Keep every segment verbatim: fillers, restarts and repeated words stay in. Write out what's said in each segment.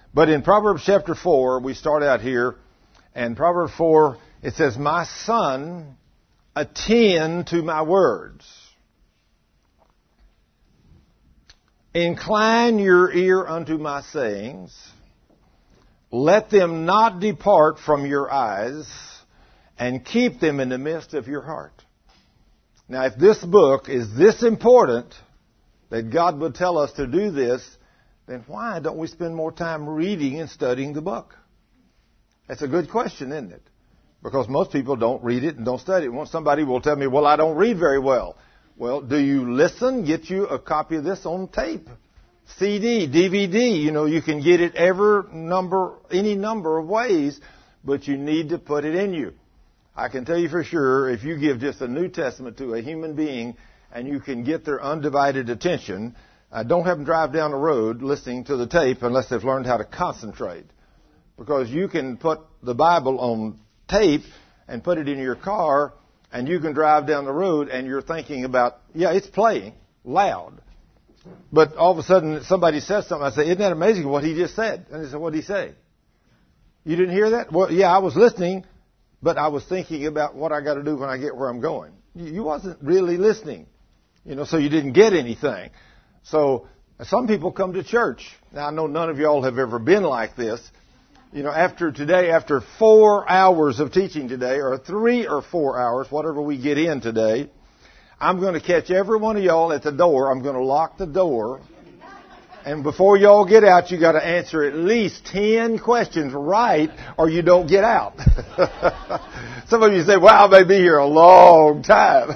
But in Proverbs chapter four, we start out here, and Proverbs four, it says, "My son, attend to my words. Incline your ear unto my sayings. Let them not depart from your eyes, and keep them in the midst of your heart." Now, if this book is this important, that God would tell us to do this, then why don't we spend more time reading and studying the book? That's a good question, isn't it? Because most people don't read it and don't study it. Once somebody will tell me, well, I don't read very well. Well, do you listen? Get you a copy of this on tape, C D, D V D. You know, you can get it every number, any number of ways, but you need to put it in you. I can tell you for sure, if you give just a New Testament to a human being and you can get their undivided attention, uh, don't have them drive down the road listening to the tape unless they've learned how to concentrate. Because you can put the Bible on tape and put it in your car, and you can drive down the road and you're thinking about, yeah, it's playing loud. But all of a sudden somebody says something. I say, isn't that amazing what he just said? And they say, what did he say? You didn't hear that? Well, yeah, I was listening, but I was thinking about what I got to do when I get where I'm going. You wasn't really listening, you know, so you didn't get anything. So some people come to church. Now, I know none of y'all have ever been like this. You know, after today, after four hours of teaching today, or three or four hours, whatever we get in today, I'm going to catch every one of y'all at the door. I'm going to lock the door. And before y'all get out, you got to answer at least ten questions right, or you don't get out. Some of you say, wow, I may be here a long time.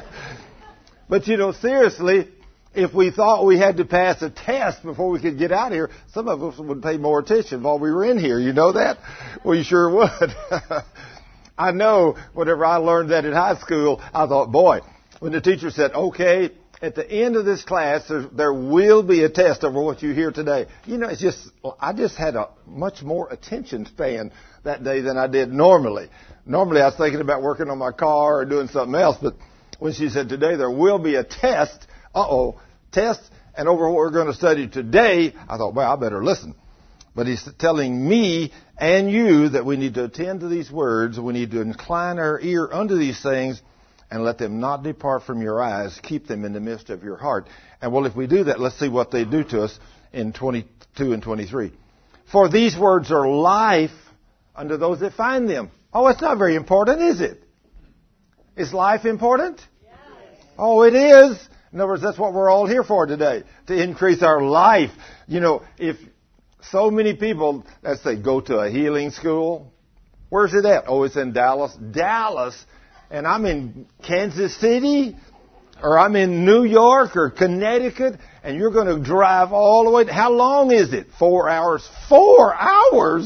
But, you know, seriously, if we thought we had to pass a test before we could get out of here, some of us would pay more attention while we were in here. You know that? Well, you sure would. I know whenever I learned that in high school, I thought, boy, when the teacher said, okay, at the end of this class, there, there will be a test over what you hear today. You know, it's just, I just had a much more attention span that day than I did normally. Normally, I was thinking about working on my car or doing something else, but when she said today there will be a test, uh-oh, test, and over what we're going to study today, I thought, well, I better listen. But he's telling me and you that we need to attend to these words. We need to incline our ear unto these things and let them not depart from your eyes. Keep them in the midst of your heart. And well, if we do that, let's see what they do to us in twenty-two and twenty-three. For these words are life unto those that find them. Oh, it's not very important, is it? Is life important? Yes. Oh, it is. In other words, that's what we're all here for today, to increase our life. You know, if so many people, let's say, go to a healing school. Where's it at? Oh, it's in Dallas. Dallas. And I'm in Kansas City, or I'm in New York or Connecticut, and you're going to drive all the way. How long is it? Four hours. Four hours?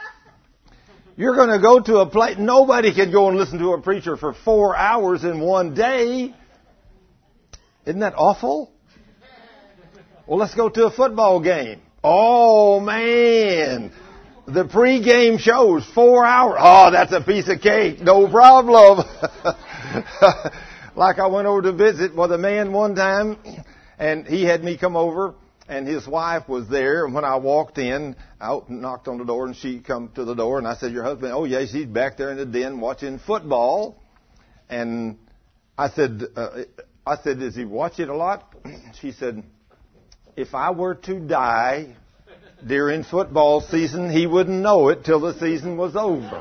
You're going to go to a place. Nobody can go and listen to a preacher for four hours in one day. Isn't that awful? Well, let's go to a football game. Oh, man. The pregame shows, four hours. Oh, that's a piece of cake. No problem. Like I went over to visit with a man one time, and he had me come over, and his wife was there. And when I walked in, I knocked on the door, and she come to the door, and I said, your husband? Oh, yes, he's back there in the den watching football. And I said, uh, I said, does he watch it a lot? She said, if I were to die during football season, he wouldn't know it till the season was over.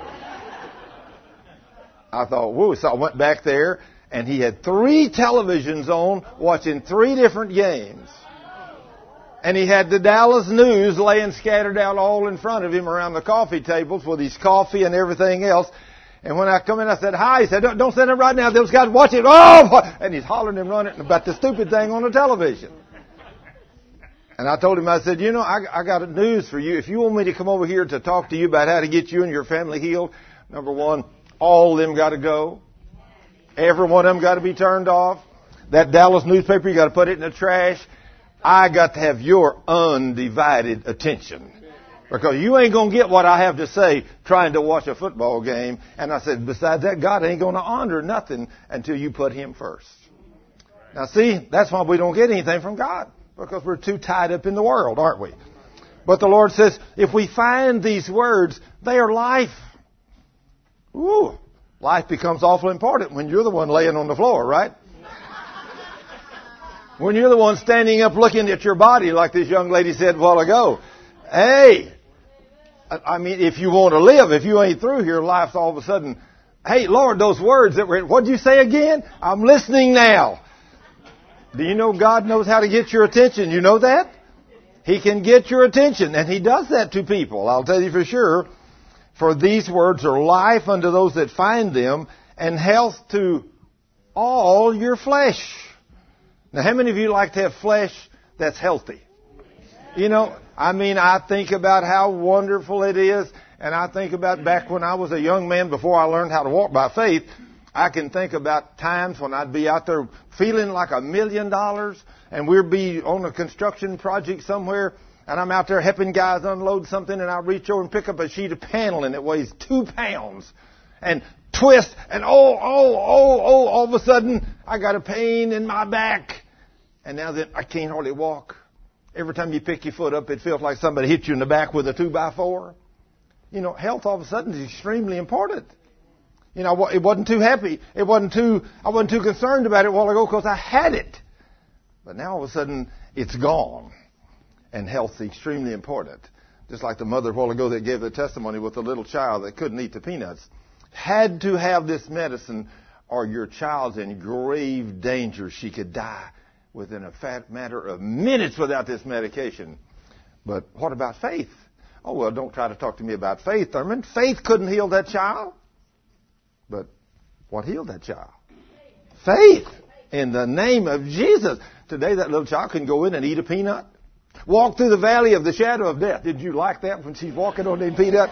I thought, whoa. So I went back there, and he had three televisions on watching three different games. And he had the Dallas News laying scattered out all in front of him around the coffee tables with his coffee and everything else. And when I come in, I said, hi. He said, don't, don't send it right now. Those guys watch it. Oh! And he's hollering and running about the stupid thing on the television. And I told him, I said, you know, I, I got news for you. If you want me to come over here to talk to you about how to get you and your family healed, number one, all of them got to go. Every one of them got to be turned off. That Dallas newspaper, you got to put it in the trash. I got to have your undivided attention. Because you ain't going to get what I have to say trying to watch a football game. And I said, besides that, God ain't going to honor nothing until you put Him first. Now see, that's why we don't get anything from God. Because we're too tied up in the world, aren't we? But the Lord says, if we find these words, they are life. Ooh, life becomes awful important when you're the one laying on the floor, right? When you're the one standing up looking at your body like this young lady said a while ago. Hey, I mean, if you want to live, if you ain't through here, life's all of a sudden, hey, Lord, those words that were, what'd you say again? I'm listening now. Do you know God knows how to get your attention? You know that? He can get your attention, and He does that to people. I'll tell you for sure. For these words are life unto those that find them, and health to all your flesh. Now, how many of you like to have flesh that's healthy? You know, I mean, I think about how wonderful it is, and I think about back when I was a young man before I learned how to walk by faith. I can think about times when I'd be out there feeling like a million dollars, and we'd be on a construction project somewhere, and I'm out there helping guys unload something, and I reach over and pick up a sheet of paneling that weighs two pounds, and twist, and oh, oh, oh, oh, all of a sudden, I got a pain in my back, and now that I can't hardly walk. Every time you pick your foot up, it feels like somebody hit you in the back with a two by four. You know, health all of a sudden is extremely important. You know, it wasn't too happy. It wasn't too, I wasn't too concerned about it a while ago because I had it. But now all of a sudden, it's gone. And health is extremely important. Just like the mother a while ago that gave the testimony with the little child that couldn't eat the peanuts. Had to have this medicine or your child's in grave danger. She could die within a fat matter of minutes without this medication. But what about faith? Oh, well, don't try to talk to me about faith, Thurman. Faith couldn't heal that child. But what healed that child? Faith in the name of Jesus. Today that little child can go in and eat a peanut. Walk through the valley of the shadow of death. Did you like that when she's walking on that peanut?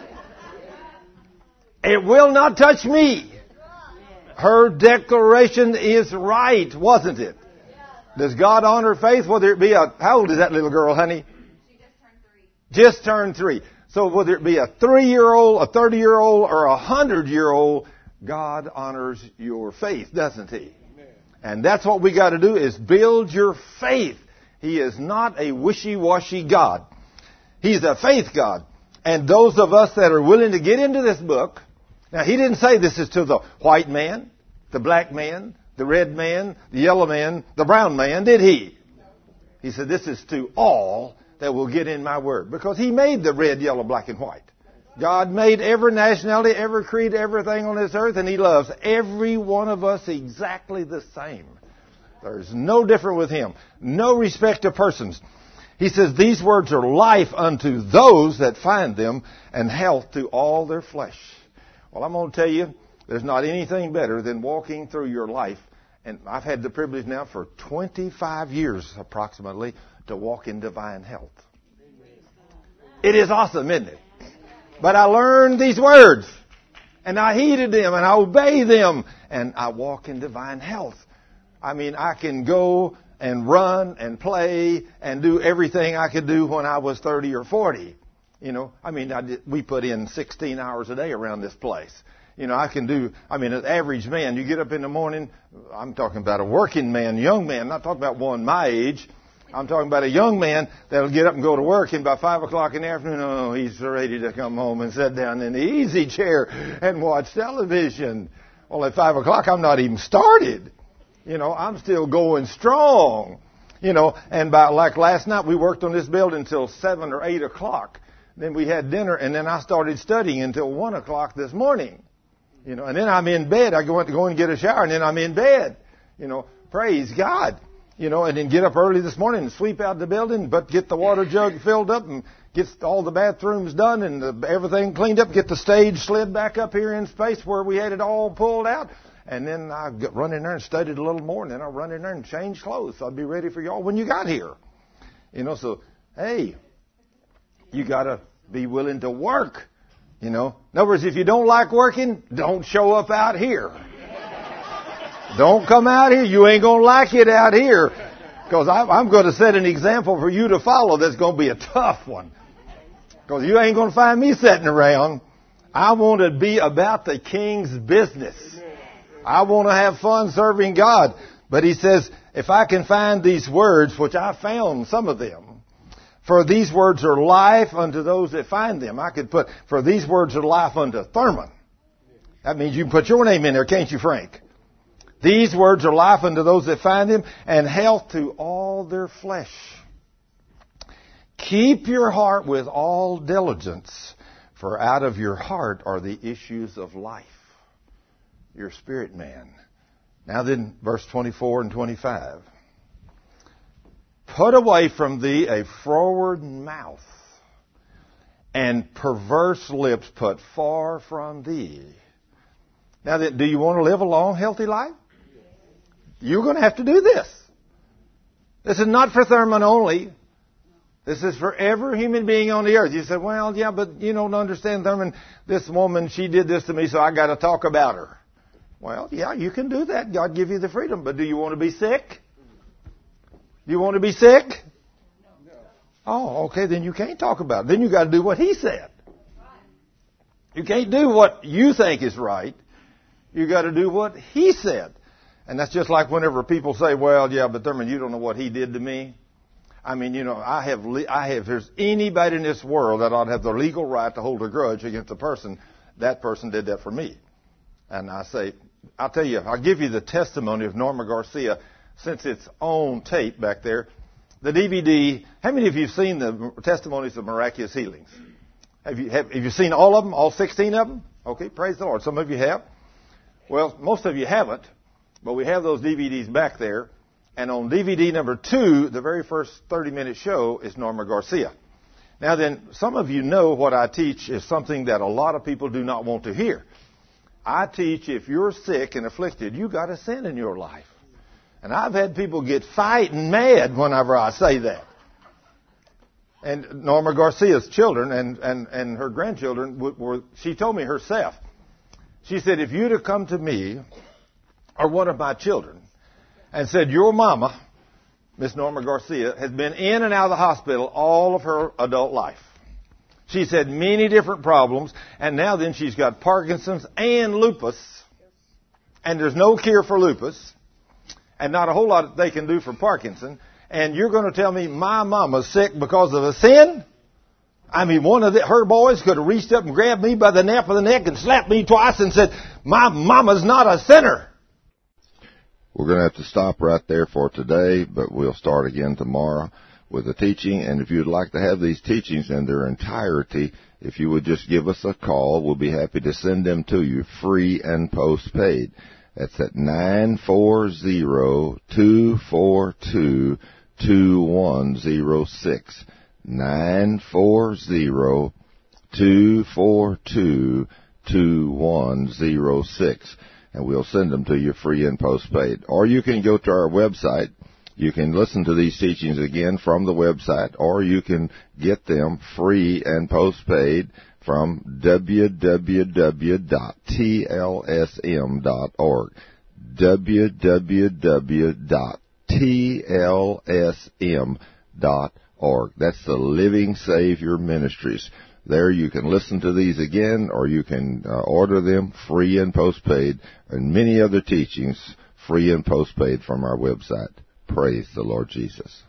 It will not touch me. Her declaration is right, wasn't it? Does God honor faith? Whether it be a, how old is that little girl, honey? She just turned three. Just turned three. So whether it be a three-year-old, a thirty-year-old, or a hundred-year-old, God honors your faith, doesn't He? Amen. And that's what we got to do is build your faith. He is not a wishy-washy God. He's a faith God. And those of us that are willing to get into this book, now He didn't say this is to the white man, the black man, the red man, the yellow man, the brown man, did He? He said this is to all that will get in my word. Because He made the red, yellow, black, and white. God made every nationality, every creed, everything on this earth, and He loves every one of us exactly the same. There's no different with Him. No respect to persons. He says these words are life unto those that find them and health to all their flesh. Well, I'm going to tell you, there's not anything better than walking through your life. And I've had the privilege now for twenty-five years approximately to walk in divine health. It is awesome, isn't it? But I learned these words, and I heeded them, and I obey them, and I walk in divine health. I mean, I can go and run and play and do everything I could do when I was thirty or forty. You know, I mean, I did, we put in sixteen hours a day around this place. You know, I can do, I mean, an average man, you get up in the morning, I'm talking about a working man, young man, I'm not talking about one my age. I'm talking about a young man that'll get up and go to work, and by five o'clock in the afternoon, oh, he's ready to come home and sit down in the easy chair and watch television. Well, at five o'clock, I'm not even started. You know, I'm still going strong. You know, and by, like last night, we worked on this building until seven or eight o'clock. Then we had dinner, and then I started studying until one o'clock this morning. You know, and then I'm in bed. I go to go and get a shower, and then I'm in bed. You know, praise God. You know, and then get up early this morning and sweep out the building, but get the water jug filled up and get all the bathrooms done and the, everything cleaned up, get the stage slid back up here in space where we had it all pulled out. And then I run in there and studied a little more, and then I run in there and change clothes. So I'd be ready for y'all when you got here. You know, so, hey, you got to be willing to work. You know, in other words, if you don't like working, don't show up out here. Don't come out here. You ain't going to like it out here. Because I'm going to set an example for you to follow that's going to be a tough one. Because you ain't going to find me sitting around. I want to be about the King's business. I want to have fun serving God. But He says, if I can find these words, which I found some of them, For these words are life unto those that find them. I could put, for these words are life unto Thurman. That means you can put your name in there, can't you, Frank? These words are life unto those that find them, and health to all their flesh. Keep your heart with all diligence, for out of your heart are the issues of life. Your spirit man. Now then, verse twenty-four and twenty-five. Put away from thee a froward mouth, and perverse lips put far from thee. Now, do you want to live a long, healthy life? You're going to have to do this. This is not for Thurman only. This is for every human being on the earth. You say, well, yeah, but you don't understand, Thurman. This woman, she did this to me, so I got to talk about her. Well, yeah, you can do that. God give you the freedom. But do you want to be sick? Do you want to be sick? No. Oh, okay, then you can't talk about it. Then you got to do what he said. You can't do what you think is right. You got to do what he said. And that's just like whenever people say, well, yeah, but Thurman, you don't know what he did to me. I mean, you know, I have, I have, if there's anybody in this world that ought to have the legal right to hold a grudge against a person, that person did that for me. And I say, I'll tell you, I'll give you the testimony of Norma Garcia, since it's on tape back there. The D V D, how many of you have seen the testimonies of miraculous healings? Have you, have, have you seen all of them, all sixteen of them? Okay, praise the Lord. Some of you have. Well, most of you haven't, but we have those D V Ds back there. And on D V D number two, the very first thirty-minute show is Norma Garcia. Now then, some of you know what I teach is something that a lot of people do not want to hear. I teach if you're sick and afflicted, you got a sin in your life. And I've had people get fighting mad whenever I say that. And Norma Garcia's children and, and, and her grandchildren were, she told me herself, she said, if you'd have come to me or one of my children and said, your mama, Miss Norma Garcia, has been in and out of the hospital all of her adult life. She's had many different problems, and now then she's got Parkinson's and lupus, and there's no cure for lupus, and not a whole lot they can do for Parkinson, and you're going to tell me my mama's sick because of a sin? I mean, one of the, her boys could have reached up and grabbed me by the nape of the neck and slapped me twice and said, my mama's not a sinner. We're going to have to stop right there for today, but we'll start again tomorrow with the teaching. And if you'd like to have these teachings in their entirety, if you would just give us a call, we'll be happy to send them to you free and postpaid. That's at nine four zero, two four two, two one zero six. nine four zero, two four two, two one zero six. And we'll send them to you free and postpaid. Or you can go to our website. You can listen to these teachings again from the website, or you can get them free and postpaid from w w w dot t l s m dot org. w w w dot t l s m dot org. That's the Living Savior Ministries. There you can listen to these again, or you can uh, order them free and postpaid, and many other teachings free and postpaid from our website. Praise the Lord Jesus.